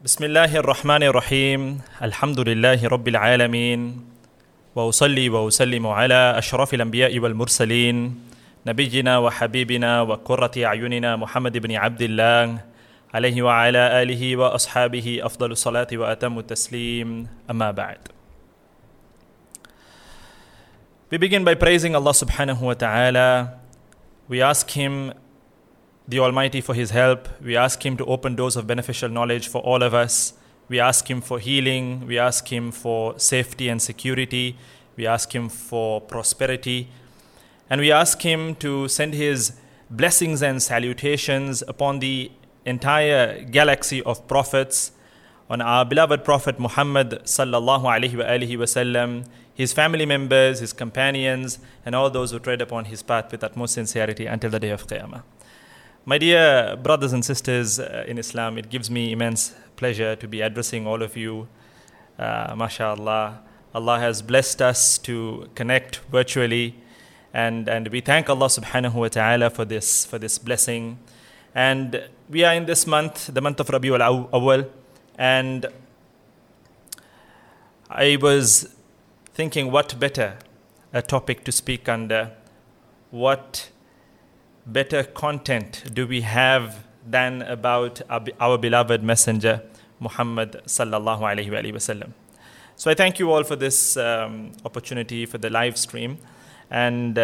بسم الله الرحمن الرحيم الحمد لله رب العالمين وأصلي وأسلم على أشرف الأنبياء والمرسلين نبينا وحبيبنا وقرة أعيننا محمد بن عبد الله عليه وعلى آله وأصحابه أفضل الصلاة وأتم التسليم أما بعد. We begin by praising Allah subhanahu wa ta'ala. We ask Him, the Almighty, for His help. We ask Him to open doors of beneficial knowledge for all of us. We ask Him for healing. We ask Him for safety and security. We ask Him for prosperity. And we ask Him to send His blessings and salutations upon the entire galaxy of prophets, on our beloved Prophet Muhammad sallallahu alaihi wasallam, his family members, his companions, and all those who tread upon his path with utmost sincerity until the day of Qiyamah. My dear brothers and sisters in Islam, it gives me immense pleasure to be addressing all of you. MashaAllah, Allah has blessed us to connect virtually, and we thank Allah subhanahu wa ta'ala for this blessing. And we are in this month, the month of Rabiul Awwal, and I was thinking what better a topic to speak under, what better content do we have than about our beloved messenger Muhammad sallallahu alaihi wasallam. So I thank you all for this opportunity, for the live stream, and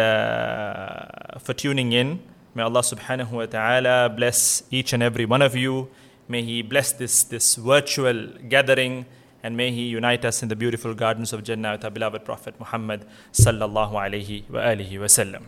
for tuning in. May Allah subhanahu wa ta'ala bless each and every one of you. May He bless this virtual gathering, and may He unite us in the beautiful gardens of Jannah with our beloved Prophet Muhammad sallallahu alaihi wasallam.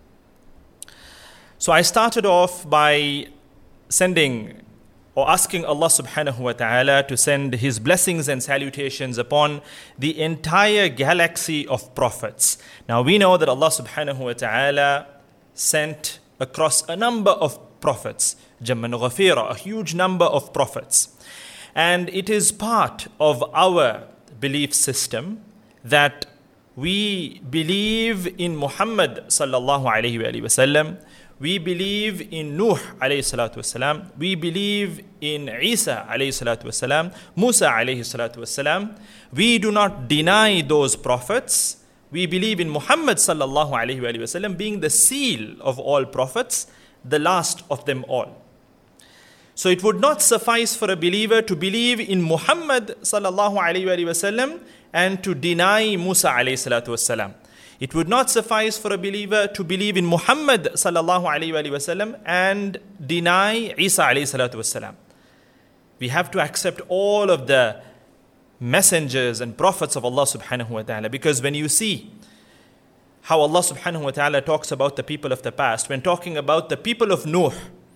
So I started off by sending or asking Allah subhanahu wa ta'ala to send His blessings and salutations upon the entire galaxy of prophets. Now we know that Allah subhanahu wa ta'ala sent across a number of prophets, Jamman Ghafira, a huge number of prophets. And it is part of our belief system that we believe in Muhammad sallallahu alayhi wa sallam. We believe in Nuh alayhi salatu wasalam. We believe in Isa alayhi salatu wasalam, Musa alayhi salatu wasalam. We do not deny those prophets. We believe in Muhammad sallallahu alayhi wa sallam being the seal of all prophets, the last of them all. So it would not suffice for a believer to believe in Muhammad sallallahu alayhi wa sallam and to deny Musa alayhi salatu wasalam. It would not suffice for a believer to believe in Muhammad sallallahu alayhi wa sallam and deny Isa alayhi salatu wasalam. We have to accept all of the messengers and prophets of Allah subhanahu wa ta'ala, because when you see how Allah subhanahu wa ta'ala talks about the people of the past, when talking about the people of Nuh,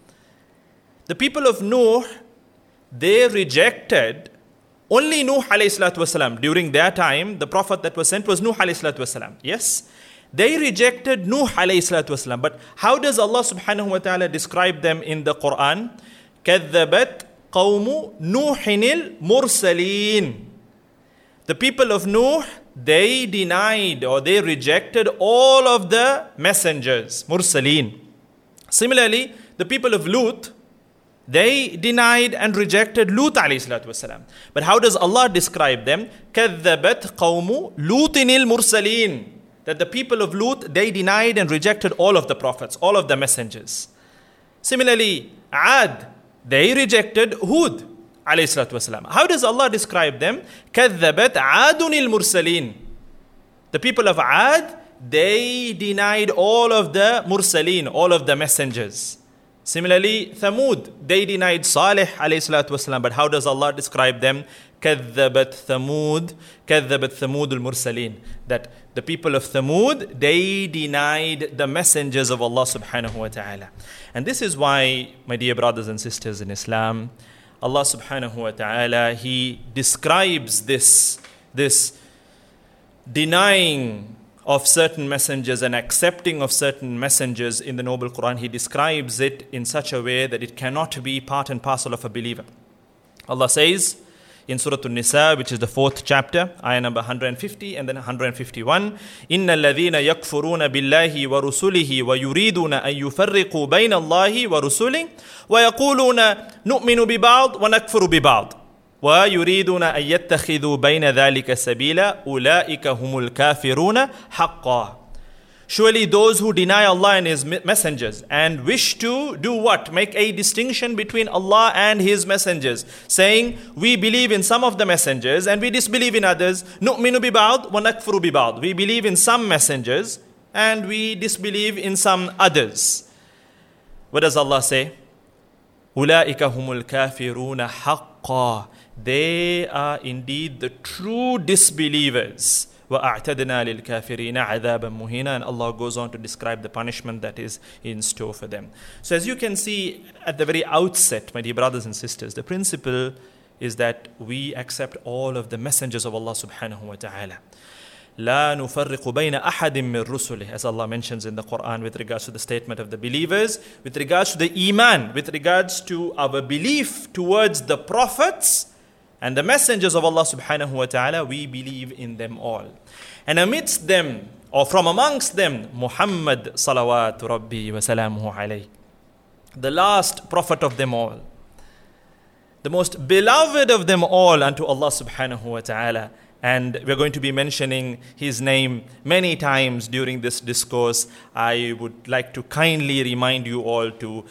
the people of Nuh, they rejected only Nuh alayhi salatu wasalam. During their time, the prophet that was sent was Nuh alayhi salatu wasalam. Yes, they rejected Nuh alayhi salatu wasalam. But how does Allah subhanahu wa ta'ala describe them in the Quran? كَذَّبَتْ قَوْمُ نُوحٍ الْمُرْسَلِينَ. The people of Nuh, they denied or they rejected all of the messengers, Mursaleen. Similarly, the people of Lut, they denied and rejected Lut alayhi salatu wasalam. But how does Allah describe them? كَذَّبَتْ قَوْمُ لُوطٍ الْمُرْسَلِينَ. That the people of Lut, they denied and rejected all of the prophets, all of the messengers. Similarly, Ad, they rejected Hud alayhi salatu wasalam. How does Allah describe them? كَذَّبَتْ عَادٌ الْمُرْسَلِينَ. The people of Ad, they denied all of the Mursaleen, all of the messengers. Similarly, Thamud, they denied Salih alayhi salatu wasalam. But how does Allah describe them? كَذَّبَتْ ثَمُودُ الْمُرْسَلِينَ. That the people of Thamud, they denied the messengers of Allah subhanahu wa ta'ala. And this is why, my dear brothers and sisters in Islam, Allah subhanahu wa ta'ala, He describes this denying of certain messengers and accepting of certain messengers in the Noble Quran. He describes it in such a way that it cannot be part and parcel of a believer. Allah says in Surah An-Nisa, which is the 4th chapter, ayah number 150 and then 151, إِنَّ الَّذِينَ يَكْفُرُونَ بِاللَّهِ وَرُسُلِهِ وَيُرِيدُونَ أَن يُفَرِّقُوا بَيْنَ اللَّهِ وَرُسُلِهِ وَيَقُولُونَ نُؤْمِنُ بِبَعْضٍ وَنَكْفُرُ بِبَعْضٍ. وَيُرِيدُونَ أَن يَتَّخِذُوا بَيْنَ ذَلِكَ سَبِيلًا أُولَٰئِكَ هُمُ الْكَافِرُونَ حَقًّا. Surely those who deny Allah and His messengers and wish to do what? Make a distinction between Allah and His messengers, saying, we believe in some of the messengers and we disbelieve in others. نُؤْمِنُ بِبَعْضٍ وَنَكْفُرُ بِبَعْضٍ. We believe in some messengers and we disbelieve in some others. What does Allah say? أُولَٰئِكَ هُمُ الْكَافِرُونَ حَقًّا. They are indeed the true disbelievers. وَأَعْتَدْنَا لِلْكَافِرِينَ عَذَابًا مُهِينًا. And Allah goes on to describe the punishment that is in store for them. So as you can see at the very outset, my dear brothers and sisters, the principle is that we accept all of the messengers of Allah subhanahu wa ta'ala. لا نفرق بين أحد من رسله, as Allah mentions in the Quran with regards to the statement of the believers, with regards to the iman, with regards to our belief towards the prophets and the messengers of Allah subhanahu wa ta'ala, we believe in them all. And amidst them, or from amongst them, Muhammad salawatu rabbi wa salamuhu alayhi, the last prophet of them all, the most beloved of them all unto Allah subhanahu wa ta'ala. And we're going to be mentioning his name many times during this discourse. I would like to kindly remind you all to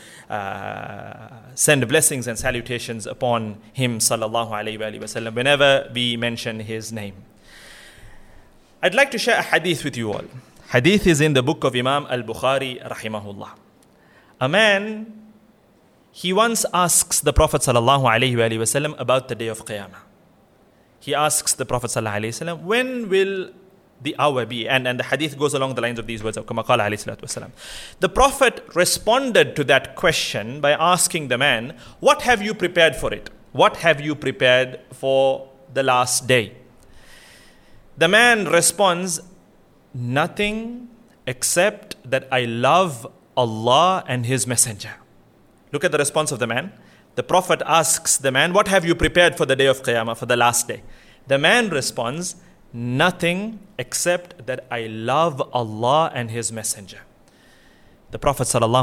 send blessings and salutations upon him, sallallahu alayhi wa sallam, whenever we mention his name. I'd like to share a hadith with you all. Hadith is in the book of Imam al-Bukhari, rahimahullah. A man, he once asks the Prophet sallallahu alayhi wa sallam about the day of Qiyamah. He asks the Prophet ﷺ, when will the hour be? And the hadith goes along the lines of these words of كما قال عليه الصلاة والسلام. The Prophet responded to that question by asking the man, what have you prepared for it? What have you prepared for the last day? The man responds, nothing except that I love Allah and His Messenger. Look at the response of the man. The Prophet asks the man, what have you prepared for the day of Qiyamah, for the last day? The man responds, nothing except that I love Allah and His Messenger. The Prophet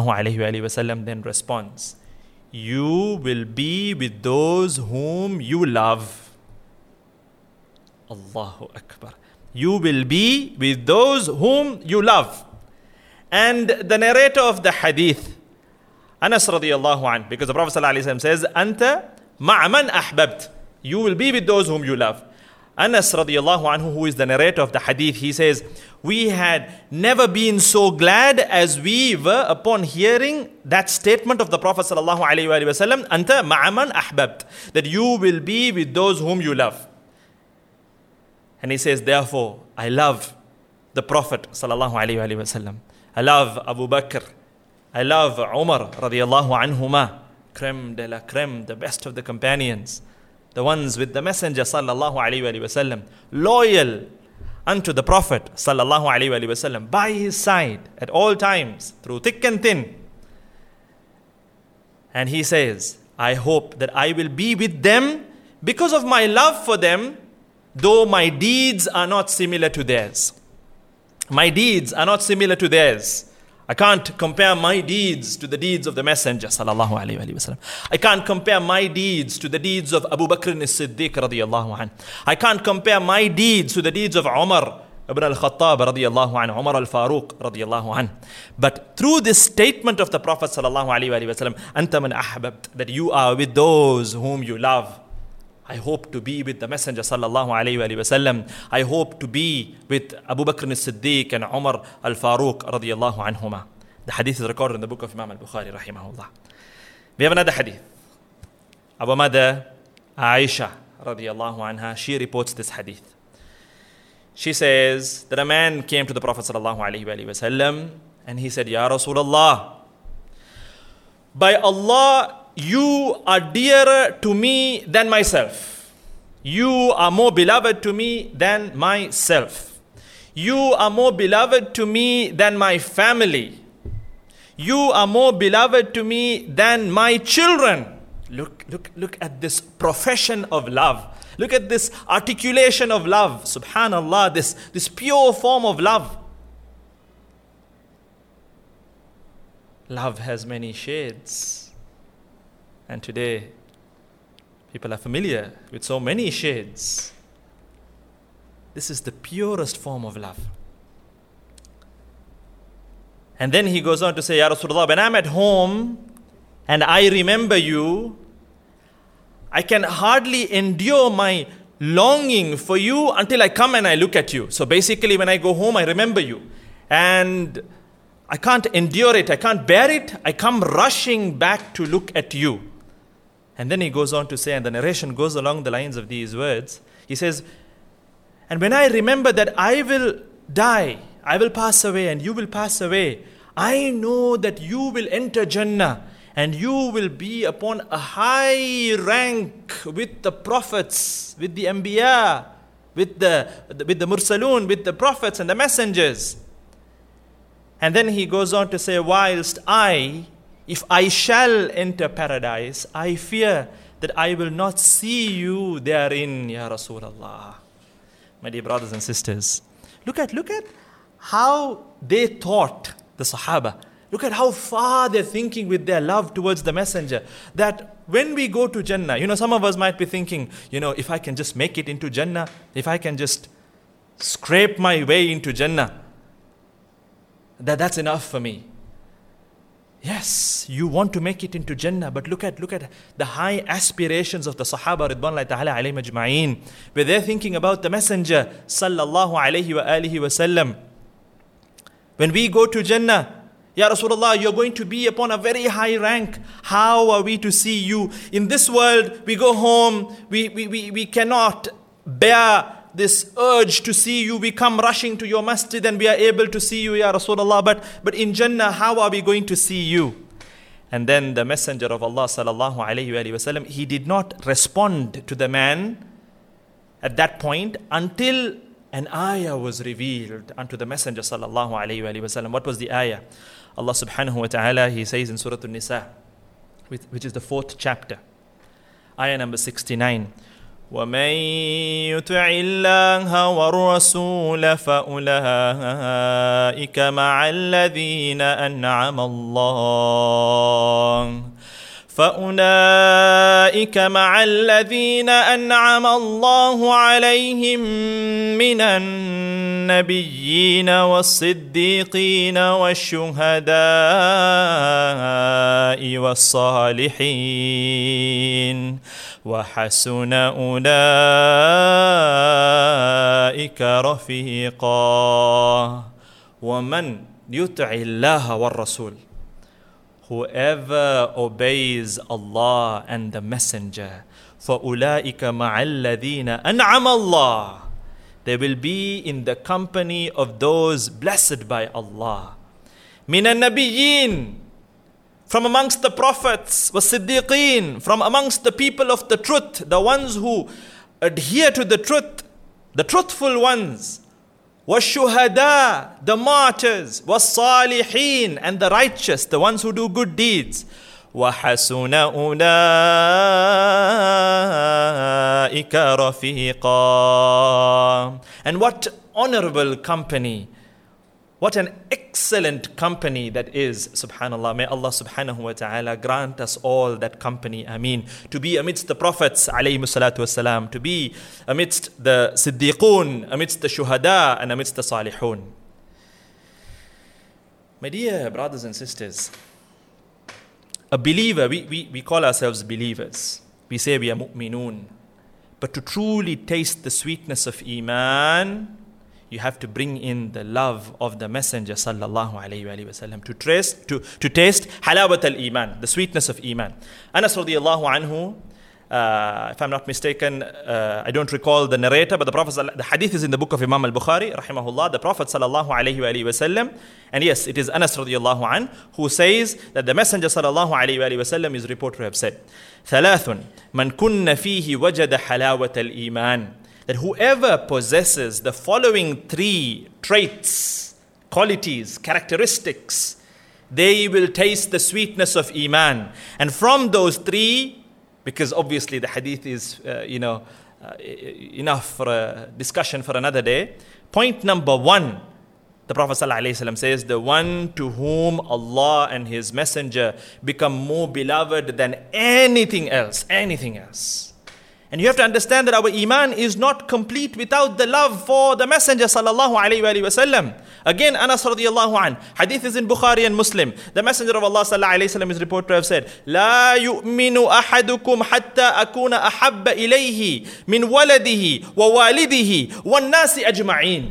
ﷺ then responds, you will be with those whom you love. Allahu Akbar. You will be with those whom you love. And the narrator of the hadith, Anas radiyallahu anhu, because the Prophet ﷺ says, Anta ma'aman ahbabt. You will be with those whom you love. Anas radiyallahu anhu, who is the narrator of the hadith, he says, we had never been so glad as we were upon hearing that statement of the Prophet sallallahu alaihi wasallam, Anta ma'aman ahbabt, that you will be with those whom you love. And he says, therefore, I love the Prophet sallallahu alaihi wasallam. I love Abu Bakr. I love Umar radiyallahu anhuma, creme de la creme, the best of the companions, the ones with the Messenger sallallahu alaihi wasallam, loyal unto the Prophet sallallahu alaihi wasallam, by his side at all times, through thick and thin. And he says, I hope that I will be with them because of my love for them, though my deeds are not similar to theirs. My deeds are not similar to theirs. I can't compare my deeds to the deeds of the Messenger sallallahu alaihi wasallam. I can't compare my deeds to the deeds of Abu Bakr as-Siddiq radiyallahu anhu. I can't compare my deeds to the deeds of Umar ibn al-Khattab radiyallahu anhu, Umar al-Faruq radiyallahu anhu. But through this statement of the Prophet sallallahu alaihi wasallam, anta man ahbabt, that you are with those whom you love, I hope to be with the Messenger sallallahu alayhi wa sallam. I hope to be with Abu Bakr as-Siddiq and Umar al-Faruq radiyallahu anhuma. The hadith is recorded in the book of Imam al-Bukhari rahimahullah. We have another hadith. Our mother Aisha radiyallahu anha, she reports this hadith. She says that a man came to the Prophet sallallahu alayhi wa sallam and he said, Ya Rasulullah, by Allah, you are dearer to me than myself. You are more beloved to me than myself. You are more beloved to me than my family. You are more beloved to me than my children. Look at this profession of love. Look at this articulation of love. Subhanallah, this pure form of love. Love has many shades. And today, People are familiar with so many shades. This is the purest form of love. And then he goes on to say, Ya Rasulullah, when I'm at home and I remember you, I can hardly endure my longing for you until I come and I look at you. So basically, when I go home, I remember you. And I can't endure it. I can't bear it. I come rushing back to look at you. And then he goes on to say, and the narration goes along the lines of these words. He says, and when I remember that I will die, I will pass away and you will pass away, I know that you will enter Jannah and you will be upon a high rank with the prophets, with the Anbiya, with the Mursalun, with the prophets and the messengers. And then he goes on to say, whilst if I shall enter paradise, I fear that I will not see you therein, Ya Rasulullah. My dear brothers and sisters, look at how they thought, the Sahaba. Look at how far they're thinking with their love towards the Messenger. That when we go to Jannah, some of us might be thinking, if I can just make it into Jannah, if I can just scrape my way into Jannah, that's enough for me. Yes, you want to make it into Jannah, but look at the high aspirations of the Sahaba Ridwanullahi ta'ala alayhim ajma'een, where they're thinking about the Messenger sallallahu alayhi wa alihi wa sallam. When we go to Jannah, Ya Rasulullah, you're going to be upon a very high rank. How are we to see you? In this world, we go home, we cannot bear this urge to see you. We come rushing to your masjid and we are able to see you, Ya Rasulullah. But in Jannah, how are we going to see you? And then the Messenger of Allah sallallahu alayhi wa sallam, he did not respond to the man at that point until an ayah was revealed unto the Messenger sallallahu alayhi wa sallam. What was the ayah? Allah subhanahu wa ta'ala, he says in Surah An-Nisa, which is the 4th chapter, ayah number 69, وَمَن يُطِعِ اللَّهَ وَالرَّسُولَ فَأُولَٰئِكَ مَعَ الَّذِينَ أَنْعَمَ اللَّهُ عَلَيْهِمْ مِنَ النَّبِيِّينَ وَالصِّدِّيقِينَ وَالشُّهَدَاءِ وَالصَّالِحِينَ وَحَسُنَ أُولَٰئِكَ رَفِيقًا. وَمَنْ يُطِعِ اللَّهَ وَالرَّسُولَ, whoever obeys Allah and the Messenger, فَأُولَٰئِكَ مَعَ الَّذِينَ أَنْعَمَ اللَّهُ, they will be in the company of those blessed by Allah. مِنَ النَّبِيِّينَ, from amongst the prophets, وَالصِّدِّيقِينَ, from amongst the people of the truth, the ones who adhere to the truth, the truthful ones, وَالشُّهَدَاء, the martyrs, وَالصَّالِحِينَ, and the righteous, the ones who do good deeds. وَحَسُنَ أُولَٰئِكَ رَفِيقًا. And what honorable company, what an excellent company that is, subhanallah. May Allah subhanahu wa ta'ala grant us all that company, ameen. To be amidst the prophets, alayhi salatu wasalam, to be amidst the siddiqun, amidst the shuhada, and amidst the salihun. My dear brothers and sisters, a believer, we call ourselves believers. We say we are mu'minun. But to truly taste the sweetness of Iman, you have to bring in the love of the Messenger sallallahu alayhi wa sallam to taste halawat al-Iman, the sweetness of Iman. Anas radiyallahu anhu, if I'm not mistaken, I don't recall the narrator, but the hadith is in the book of Imam al-Bukhari, rahimahullah, the Prophet sallallahu alayhi wa sallam, and yes, it is Anas radiyallahu anhu who says that the Messenger sallallahu alayhi wa sallam is reported to have said, ثلاث من كن فيه وجد حلاوة الإيمان, that whoever possesses the following 3 traits, qualities, characteristics, they will taste the sweetness of Iman. And from those 3, because obviously the hadith is, enough for a discussion for another day. Point number 1, the Prophet ﷺ says, the one to whom Allah and His Messenger become more beloved than anything else. And you have to understand that our iman is not complete without the love for the Messenger sallallahu alayhi wa sallam. Again, Anas radiallahu an, hadith is in Bukhari and Muslim. The Messenger of Allah sallallahu alayhi wa sallam is reported to have said, لا يؤمن أحدكم حتى أكون أحب إليه من ولده ووالده والناس أجمعين.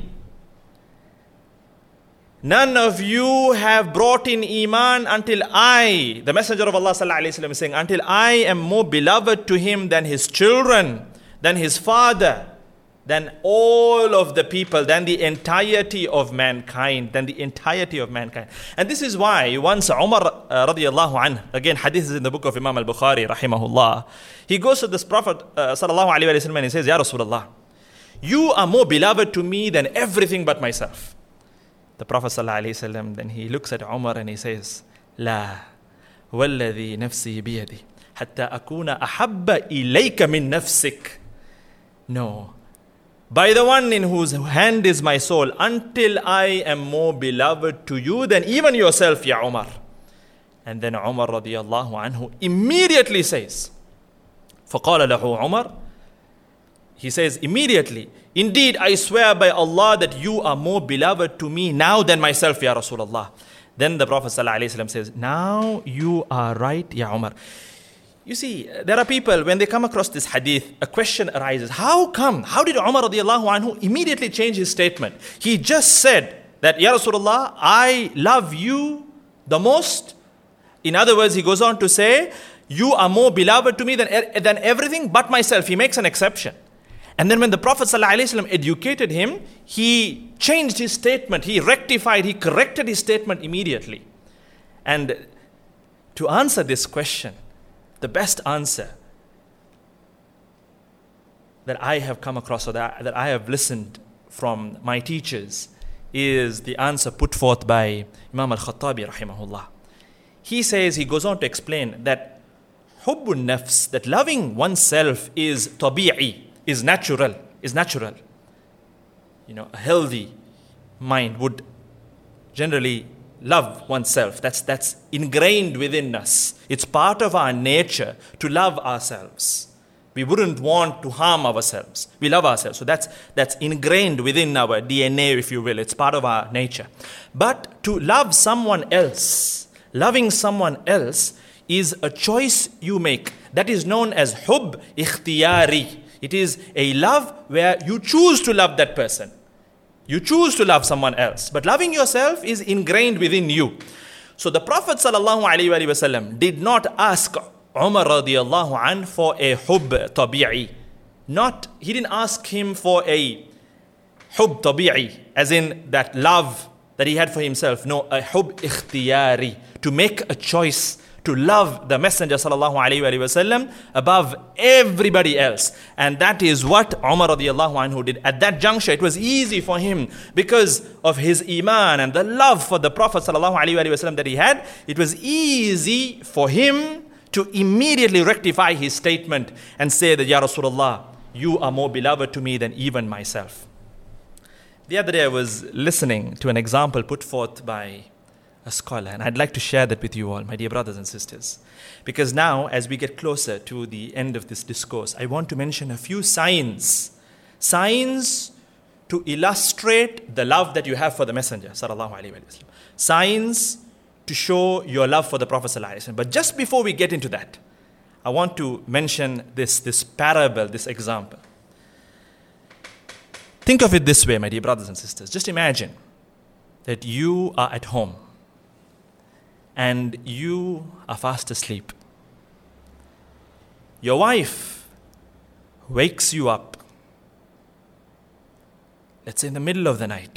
None of you have brought in iman until I, the Messenger of Allah sallallahu alaihi wasallam is saying, until I am more beloved to him than his children, than his father, than all of the people, than the entirety of mankind, And this is why once Umar radiallahu anhu, again hadith is in the book of Imam al-Bukhari rahimahullah, he goes to this Prophet sallallahu alaihi wasallam and he says, Ya Rasulullah, you are more beloved to me than everything but myself. The Prophet ﷺ, then he looks at Umar and he says, لا والذي نفسي بيدي حتى أكون أحب إليك من نفسك. No, by the one in whose hand is my soul, until I am more beloved to you than even yourself, Ya Umar. And then Umar radiallahu anhu immediately says, فقال له عمر, he says immediately, indeed, I swear by Allah that you are more beloved to me now than myself, Ya Rasulullah. Then the Prophet ﷺ says, now you are right, Ya Umar. You see, there are people, when they come across this hadith, a question arises. How come? How did Umar radiallahu anhu immediately change his statement? He just said that, Ya Rasulullah, I love you the most. In other words, he goes on to say, you are more beloved to me than everything but myself. He makes an exception. And then when the Prophet ﷺ educated him, he changed his statement, he rectified, he corrected his statement immediately. And to answer this question, the best answer that I have come across, or that I have listened from my teachers, is the answer put forth by Imam al-Khattabi rahimahullah. He says, he goes on to explain that hubbun nafs, that loving oneself is tabi'i, is natural. You know, a healthy mind would generally love oneself. That's ingrained within us. It's part of our nature to love ourselves. We wouldn't want to harm ourselves. We love ourselves. So that's ingrained within our DNA, if you will. It's part of our nature. But to love someone else, loving someone else is a choice you make. That is known as hubb ikhtiyari. It is a love where you choose to love that person. You choose to love someone else. But loving yourself is ingrained within you. So the Prophet ﷺ did not ask Umar radiallahu anh for a hubb tabi'i. He didn't ask him for a hubb tabi'i, as in that love that he had for himself. No, a hubb ikhtiyari, to make a choice to love the Messenger sallallahu alaihi wasallam above everybody else. And that is what Umar radiallahu anhu did. At that juncture, it was easy for him because of his iman and the love for the Prophet sallallahu alaihi wasallam that he had. It was easy for him to immediately rectify his statement and say that, Ya Rasulullah, you are more beloved to me than even myself. The other day I was listening to an example put forth by a scholar, and I'd like to share that with you all, my dear brothers and sisters. Because now, as we get closer to the end of this discourse, I want to mention a few signs to illustrate the love that you have for the Messenger, sallallahu alaihi wasallam. Signs to show your love for the Prophet sallallahu alaihi wasallam. But just before we get into that, I want to mention this parable, this example. Think of it this way, my dear brothers and sisters. Just imagine that you are at home and you are fast asleep. Your wife wakes you up, let's say in the middle of the night,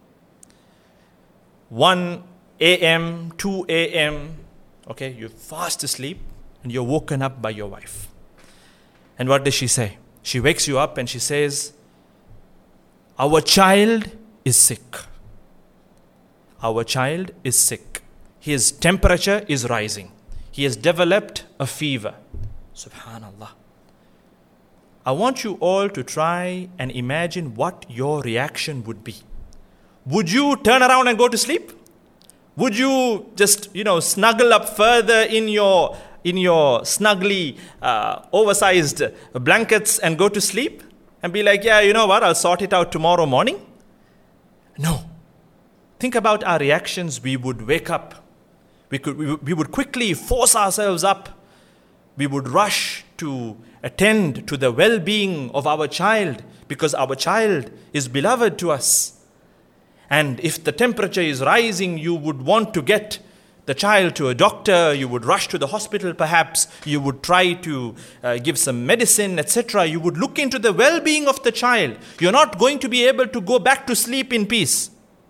1 a.m., 2 a.m., okay, you're fast asleep and you're woken up by your wife. And what does she say? She wakes you up and she says, our child is sick. Our child is sick. His temperature is rising. He has developed a fever. Subhanallah. I want you all to try and imagine what your reaction would be. Would you turn around and go to sleep? Would you just, snuggle up further in your in your snugly oversized blankets and go to sleep and be like, yeah, you know what, I'll sort it out tomorrow morning? No. Think about our reactions. We would wake up. We would quickly force ourselves up. We would rush to attend to the well-being of our child because our child is beloved to us. And if the temperature is rising, you would want to get the child to a doctor. You would rush to the hospital perhaps. You would try to give some medicine, etc. You would look into the well-being of the child. You're not going to be able to go back to sleep in peace.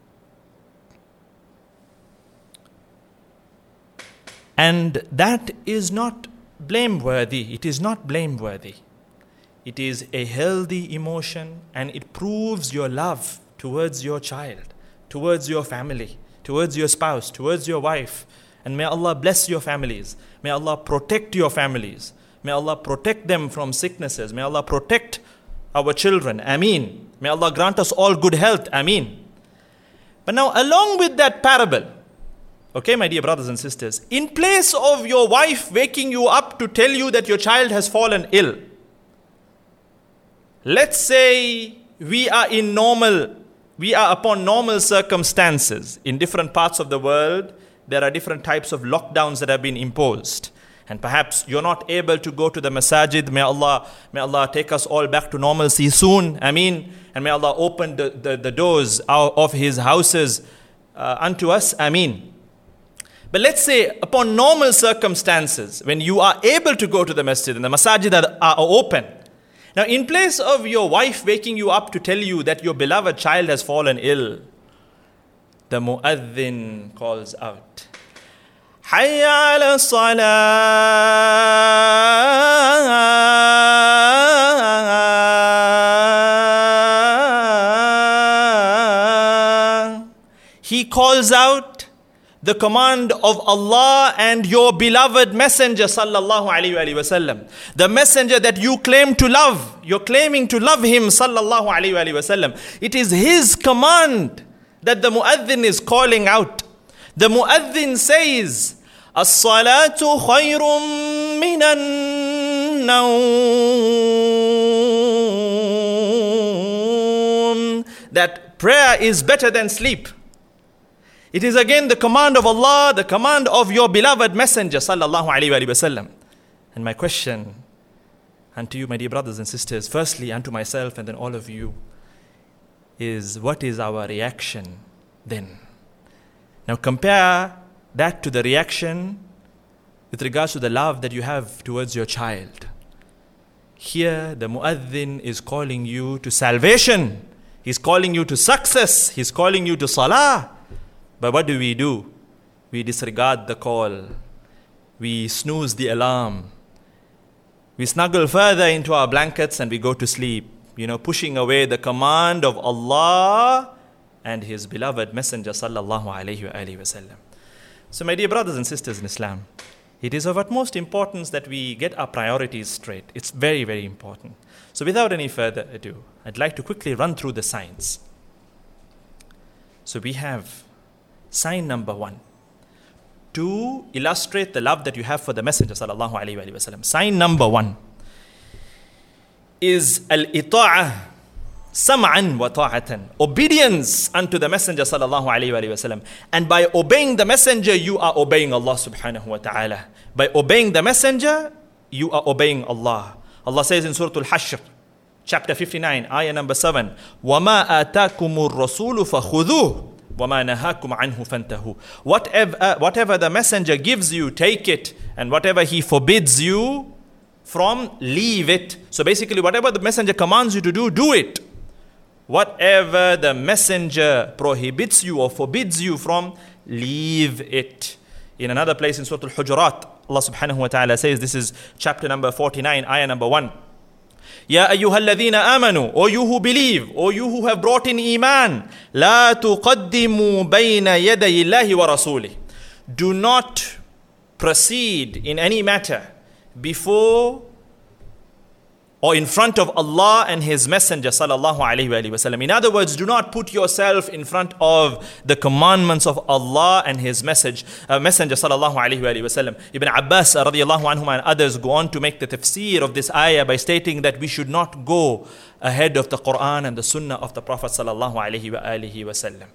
And that is not blameworthy. It is not blameworthy. It is a healthy emotion, and it proves your love towards your child, towards your family, towards your spouse, towards your wife. And may Allah bless your families. May Allah protect your families. May Allah protect them from sicknesses. May Allah protect our children. Ameen. May Allah grant us all good health. Ameen. But now, along with that parable, okay, my dear brothers and sisters, in place of your wife waking you up to tell you that your child has fallen ill, let's say we are upon normal circumstances. In different parts of the world, there are different types of lockdowns that have been imposed. And perhaps you're not able to go to the masajid. May Allah take us all back to normalcy soon. Ameen. And may Allah open the doors of His houses unto us. Ameen. But let's say upon normal circumstances, when you are able to go to the masjid and the masajid are open. Now, in place of your wife waking you up to tell you that your beloved child has fallen ill, the mu'adhin calls out, Hayya ala salah. He calls out the command of Allah and your beloved messenger sallallahu alaihi wasallam. The messenger that you claim to love. You're claiming to love him sallallahu alaihi wasallam. It is his command that the mu'adhin is calling out. The mu'adhin says, As-salatu khayrun minan nawm. That prayer is better than sleep. It is again the command of Allah, the command of your beloved messenger sallallahu alaihi wasallam. And my question unto you, my dear brothers and sisters, firstly unto myself and then all of you, is what is our reaction then? Now compare that to the reaction with regards to the love that you have towards your child. Here the mu'adhin is calling you to salvation. He's calling you to success. He's calling you to salah. But what do? We disregard the call. We snooze the alarm. We snuggle further into our blankets and we go to sleep, pushing away the command of Allah and His beloved Messenger sallallahu alaihi wasallam. So my dear brothers and sisters in Islam, it is of utmost importance that we get our priorities straight. It's very, very important. So without any further ado, I'd like to quickly run through the signs. So we have sign number 1. To illustrate the love that you have for the Messenger sallallahu alaihi wasallam. Sign number 1 is al-ita'ah sam'an wa ta'atan. Obedience unto the Messenger sallallahu alaihi wasallam. And by obeying the Messenger, you are obeying Allah subhanahu wa ta'ala. By obeying the Messenger, you are obeying Allah. Allah says in Surah Al-Hashr, chapter 59, ayah number 7, وَمَا آتَاكُمُ الرَّسُولُ فَخُذُوهُ وَمَا نَهَاكُمْ عَنْهُ فَانْتَهُ. Whatever the messenger gives you, take it. And whatever he forbids you from, leave it. So basically, whatever the messenger commands you to do, do it. Whatever the messenger prohibits you or forbids you from, leave it. In another place in Surah Al-Hujurat, Allah subhanahu wa ta'ala says, this is chapter number 49, ayah number 1. Ya ayyuhalladhina amanu, O you who believe, O you who have brought in iman, la tuqaddimu bayna yaday Allahi wa rasulih. Do not proceed in any matter before or in front of Allah and His Messenger sallallahu alaihi wasallam. In other words, do not put yourself in front of the commandments of Allah and His Messenger sallallahu alaihi wasallam. Ibn Abbas radiallahu anhu and others go on to make the tafsir of this ayah by stating that we should not go ahead of the Quran and the Sunnah of the Prophet sallallahu alaihi wasallam.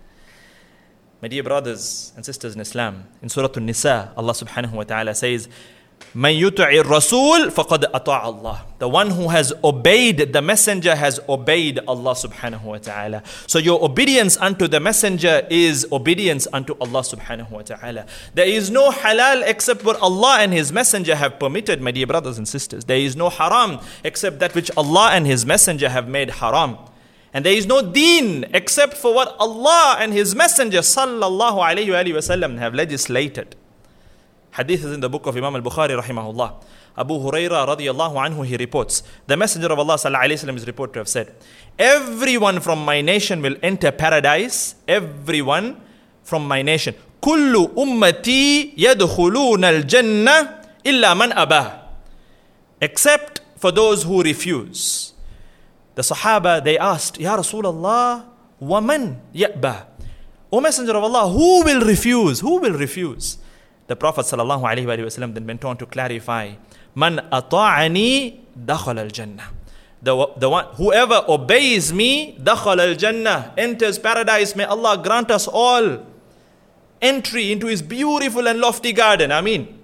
My dear brothers and sisters in Islam, in Surah An-Nisa, Allah subhanahu wa ta'ala says, مَنْ يُطِعِ الرَّسُولِ فَقَدْ أَطَاعَ اللَّهِ. The one who has obeyed the messenger has obeyed Allah subhanahu wa ta'ala. So your obedience unto the messenger is obedience unto Allah subhanahu wa ta'ala. There is no halal except what Allah and His messenger have permitted, my dear brothers and sisters. There is no haram except that which Allah and His messenger have made haram. And there is no deen except for what Allah and His messenger sallallahu alayhi wa sallam have legislated. Hadith is in the book of Imam al-Bukhari rahimahullah. Abu Huraira radiyallahu anhu, he reports, the Messenger of Allah sallallahu alayhi wa sallam is reported to have said, everyone from my nation will enter paradise. Everyone from my nation. Kullu ummati yadkhuluna al-jannah illa man abah. Except for those who refuse. The Sahaba, they asked, Ya Rasulullah, wa man ya'bah? O Messenger of Allah, who will refuse? Who will refuse? The Prophet sallallahu alaihi wasallam then went on to clarify, Man ata'ani dakhal al-jannah. The one, whoever obeys me, dakhal al-jannah, enters paradise. May Allah grant us all entry into His beautiful and lofty garden. Ameen.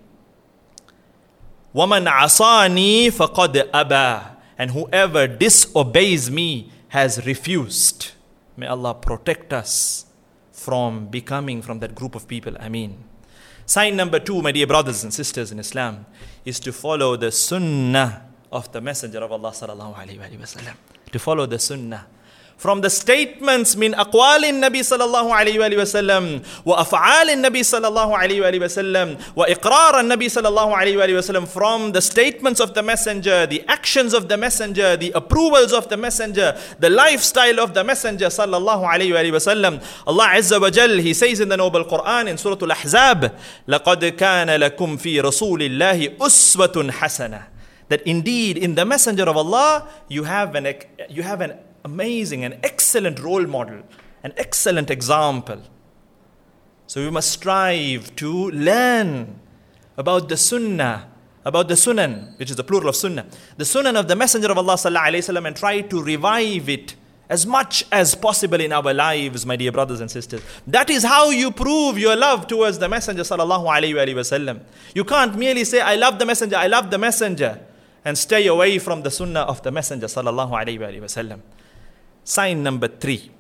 وَمَنْ عَصَانِي فَقَدْ أَبَى. And whoever disobeys me has refused. May Allah protect us from becoming from that group of people. Ameen. Sign number 2, my dear brothers and sisters in Islam, is to follow the sunnah of the Messenger of Allah sallallahu alaihi wasallam. To follow the sunnah. From the statements min aqwalin Nabi sallallahu alayhi wa sallam wa af'alin Nabi sallallahu alayhi wa sallam wa iqraran Nabi sallallahu alayhi wa sallam, from the statements of the messenger, the actions of the messenger, the approvals of the messenger, the lifestyle of the messenger sallallahu alayhi wa sallam. Allah Azza wa Jal, He says in the noble Quran in Surah Al-Ahzab, لَقَدْ كَانَ لَكُمْ فِي رَسُولِ اللَّهِ أُسْوَةٌ حَسَنَةٌ. That indeed in the messenger of Allah you have an amazing and excellent role model, an excellent example. So we must strive to learn about the sunnah, about the sunan, which is the plural of sunnah, the sunan of the Messenger of Allah sallallahu alaihi wasallam, and try to revive it as much as possible in our lives, my dear brothers and sisters. That is how you prove your love towards the Messenger sallallahu alaihi wasallam. You can't merely say, I love the Messenger, I love the Messenger, and stay away from the sunnah of the Messenger sallallahu alaihi wasallam. Sign number 3.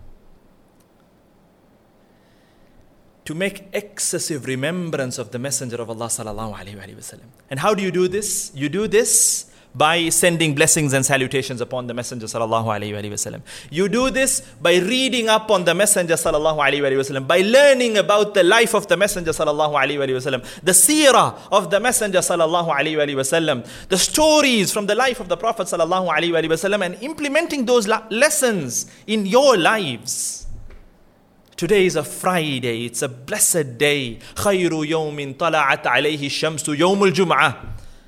To make excessive remembrance of the Messenger of Allah sallallahu alaihi wasallam. And how do you do this? You do this by sending blessings and salutations upon the Messenger sallallahu alaihi wasallam. You do this by reading up on the Messenger sallallahu alaihi wasallam, by learning about the life of the Messenger sallallahu alaihi wasallam, the seerah of the Messenger sallallahu alaihi wasallam, the stories from the life of the Prophet sallallahu alaihi wasallam, and implementing those lessons in your lives. Today is a Friday. It's a blessed day. خَيْرُ يَوْمٍ طَلَعَتْ عَلَيْهِ الشَّمْسُ يَوْمُ الْجُمْعَةِ.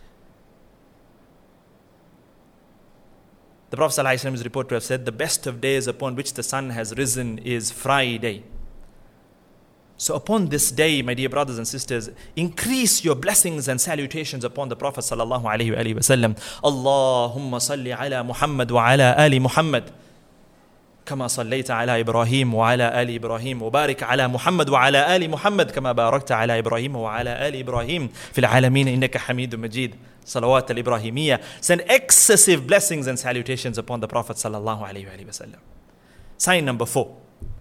The Prophet ﷺ is reported to have said, the best of days upon which the sun has risen is Friday. So upon this day, my dear brothers and sisters, increase your blessings and salutations upon the Prophet sallallahu alaihi wasallam. Allahumma salli ala Muhammad wa ala ali Muhammad. كما صليت على إبراهيم وعلى آل إبراهيم وبارك على محمد وعلى آل محمد كما باركت على إبراهيم وعلى آل إبراهيم في العالمين إنك حميد مجيد. Salawat al-Ibrahimiyya. Send excessive blessings and salutations upon the Prophet sallallahu alaihi wasallam. Sign number 4.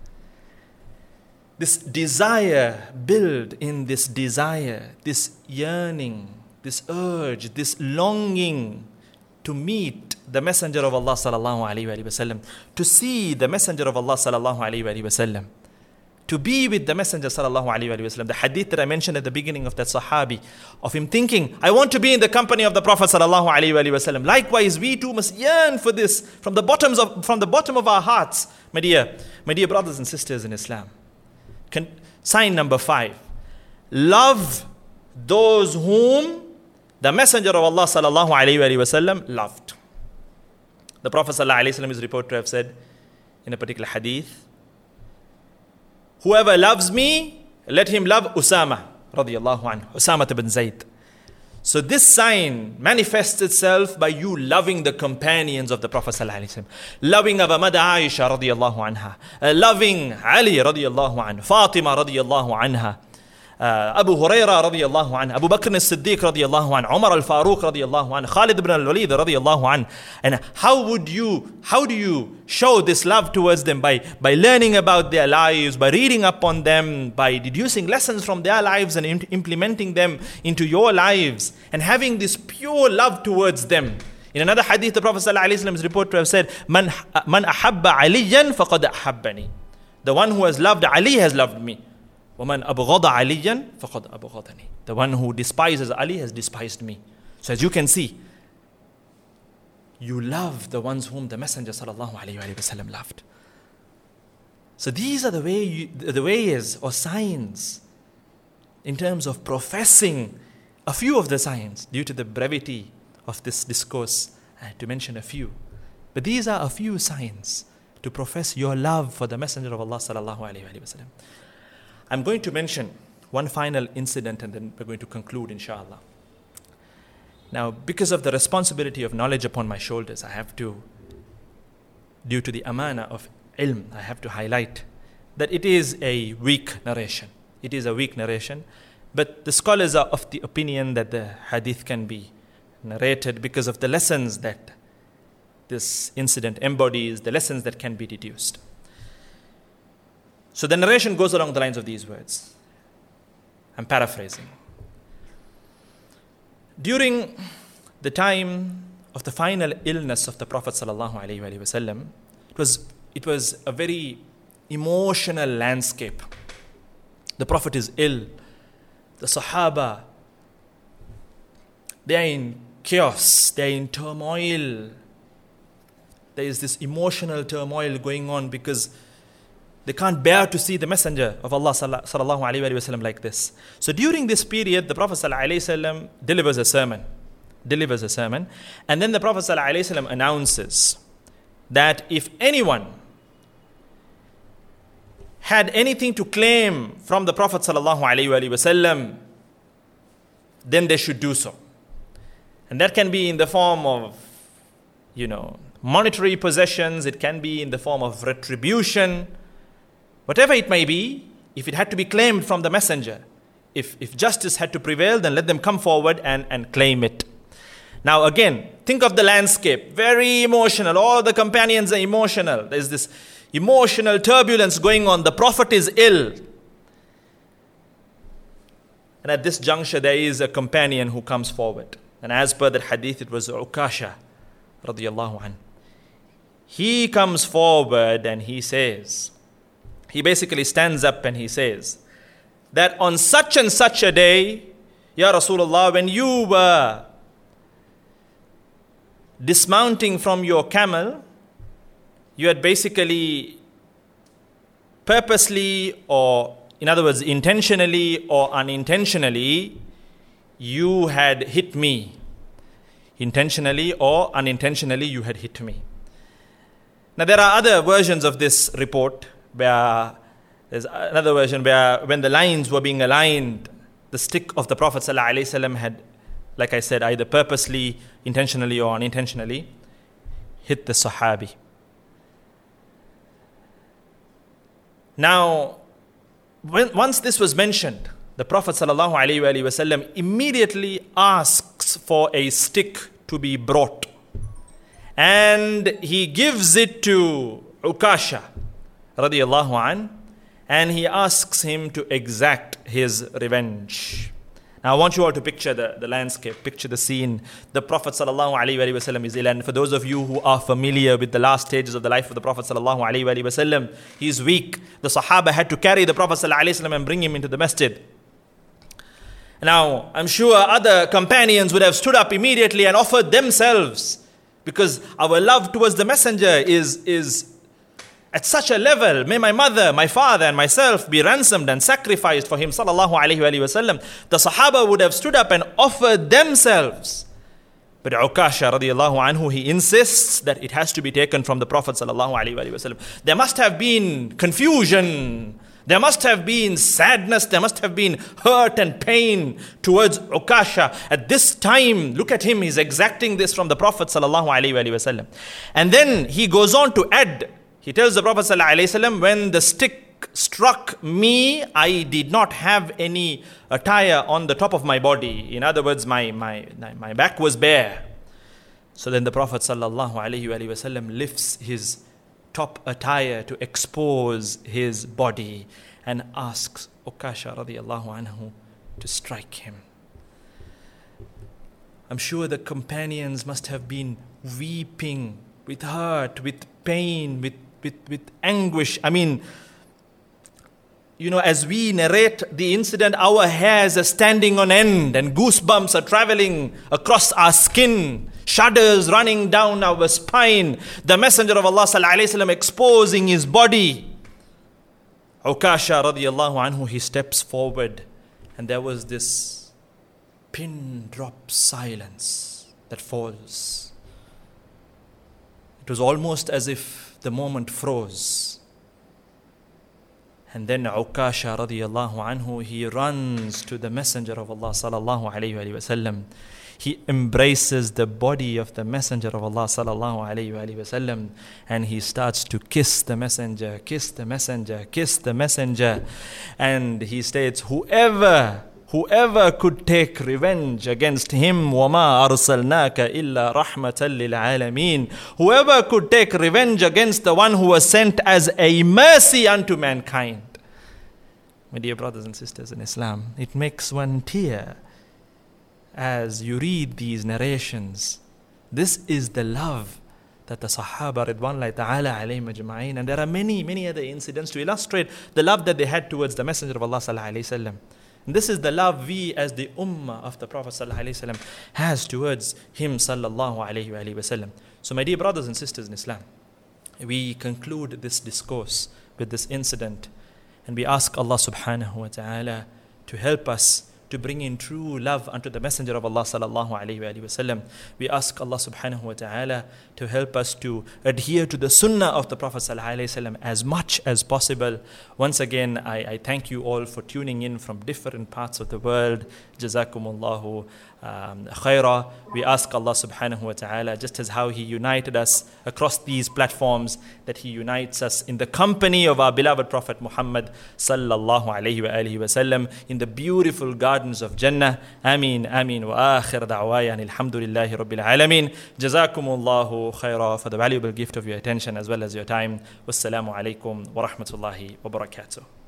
This desire, build in this desire, this yearning, this urge, this longing to meet the Messenger of Allah sallallahu alaihi wasallam, to see the Messenger of Allah sallallahu alaihi wasallam, to be with the Messenger sallallahu alaihi wasallam. The hadith that I mentioned at the beginning of that Sahabi, of him thinking, I want to be in the company of the Prophet sallallahu alaihi wasallam. Likewise, we too must yearn for this from the bottom of our hearts, my dear brothers and sisters in Islam. Sign number 5. Love those whom the Messenger of Allah sallallahu alayhi wa sallam loved. The Prophet sallallahu alayhi wa sallam is reported to have said in a particular hadith, whoever loves me, let him love Usama radiyallahu anhu, Usama ibn Zayd. So this sign manifests itself by you loving the companions of the Prophet ﷺ, loving our mother Aisha radiyallahu anha, loving Ali radiyallahu anhu, Fatima radiyallahu anha, Abu Huraira radiyallahu anhu, Abu Bakr as-Siddiq radiyallahu anhu, Umar al-Faruq radiyallahu anhu, Khalid ibn al-Walid radiyallahu anhu. And how do you show this love towards them? By learning about their lives, by reading up on them, by deducing lessons from their lives and implementing them into your lives, and having this pure love towards them. In another hadith, the Prophet ﷺ is reported to have said, Man ahabba aliyan faqad ahabbani. The one who has loved Ali has loved me. وَمَنْ أَبْغَضَ عَلِيًّا فَقَدْ أَبْغَضَنِي. The one who despises Ali has despised me. So as you can see, you love the ones whom the Messenger sallallahu alayhi wa sallam loved. So these are the ways or signs in terms of professing a few of the signs, due to the brevity of this discourse, to mention a few. But these are a few signs to profess your love for the Messenger of Allah sallallahu alayhi wa sallam. I'm going to mention one final incident and then we're going to conclude, inshallah. Now, because of the responsibility of knowledge upon my shoulders, I have to, due to the amana of ilm, I have to highlight that it is a weak narration. It is a weak narration, but the scholars are of the opinion that the hadith can be narrated because of the lessons that this incident embodies, the lessons that can be deduced. So the narration goes along the lines of these words. I'm paraphrasing. During the time of the final illness of the Prophet sallallahu alaihi wasallam, it was a very emotional landscape. The Prophet is ill. The Sahaba, they are in chaos. They are in turmoil. There is this emotional turmoil going on because they can't bear to see the Messenger of Allah sallallahu alaihi wasallam like this. So during this period, the Prophet sallallahu alaihi wasallam delivers a sermon, and then the Prophet sallallahu alaihi wasallam announces that if anyone had anything to claim from the Prophet sallallahu alaihi wasallam, then they should do so. And that can be in the form of, monetary possessions. It can be in the form of retribution. Whatever it may be, if it had to be claimed from the Messenger, if justice had to prevail, then let them come forward and claim it. Now again, think of the landscape, very emotional. All the companions are emotional. There's this emotional turbulence going on. The Prophet is ill. And at this juncture, there is a companion who comes forward. And as per that hadith, it was Ukasha radiyallahu anhu. He comes forward and he says, he basically stands up and he says that on such and such a day, Ya Rasulullah, when you were dismounting from your camel, you had basically purposely, or in other words, intentionally or unintentionally, you had hit me. Intentionally or unintentionally, you had hit me. Now there are other versions of this report. There's another version where when the lines were being aligned, the stick of the Prophet ﷺ had, like I said, either purposely, intentionally or unintentionally, hit the Sahabi. Now, once this was mentioned, the Prophet ﷺ immediately asks for a stick to be brought. And he gives it to Ukasha radiyallahu an, and he asks him to exact his revenge. Now I want you all to picture the landscape, picture the scene. The Prophet sallallahu alaihi wasallam is ill, and for those of you who are familiar with the last stages of the life of the Prophet sallallahu alaihi wasallam, he is weak. The Sahaba had to carry the Prophet sallallahu alaihi wasallam and bring him into the masjid. Now I'm sure other companions would have stood up immediately and offered themselves, because our love towards the Messenger is at such a level, may my mother, my father and myself be ransomed and sacrificed for him, sallallahu alayhi wa sallam. The Sahaba would have stood up and offered themselves. But Ukasha radiallahu anhu, he insists that it has to be taken from the Prophet sallallahu alayhi wa sallam. There must have been confusion. There must have been sadness. There must have been hurt and pain towards Ukasha. At this time, look at him. He's exacting this from the Prophet sallallahu alayhi wa sallam. And then he goes on to add. He tells the Prophet sallallahu alayhi wa sallam, when the stick struck me, I did not have any attire on the top of my body. In other words, my back was bare. So then the Prophet sallallahu alaihi wasallam lifts his top attire to expose his body and asks Ukasha radiallahu anhu to strike him. I'm sure the companions must have been weeping with hurt, with pain, with anguish. I mean, you know, as we narrate the incident, our hairs are standing on end and goosebumps are traveling across our skin, shudders running down our spine. The Messenger of Allah sallallahu alaihi wasallam exposing his body. Ukasha radiallahu anhu, he steps forward, and there was this pin drop silence that falls. It was almost as if the moment froze. And then Ukasha radiallahu anhu, he runs to the Messenger of Allah sallallahu alayhi wa sallam. He embraces the body of the Messenger of Allah sallallahu alayhi wa sallam, and he starts to kiss the Messenger, kiss the Messenger, kiss the Messenger. And he states, whoever could take revenge against him, وَمَا أَرْسَلْنَاكَ إِلَّا رَحْمَةً لِلْعَالَمِينَ. Whoever could take revenge against the one who was sent as a mercy unto mankind. My dear brothers and sisters in Islam, it makes one tear as you read these narrations. This is the love that the Sahaba Ridwanullahi ta'ala alayhim ajma'in, and there are many other incidents to illustrate the love that they had towards the Messenger of Allah sallallahu alayhi wasallam. This is the love we as the ummah of the Prophet sallallahu alaihi wasallam has towards him sallallahu alaihi wasallam. So my dear brothers and sisters in Islam, we conclude this discourse with this incident, and we ask Allah subhanahu wa ta'ala to help us to bring in true love unto the Messenger of Allah sallallahu alaihi wasallam. We ask Allah subhanahu wa ta'ala to help us to adhere to the sunnah of the Prophet sallallahu alaihi wasallam as much as possible. Once again, I thank you all for tuning in from different parts of the world. Jazakumullahu khaira. We ask Allah subhanahu wa ta'ala, just as how He united us across these platforms, that He unites us in the company of our beloved Prophet Muhammad sallallahu alayhi wa alihi wa sallam in the beautiful gardens of Jannah. Ameen, ameen. Wa akhir da'wayan alhamdulillahi rabbil alameen. Jazakumullahu khaira for the valuable gift of your attention as well as your time. Wassalamu alaikum wa rahmatullahi wa barakatuh.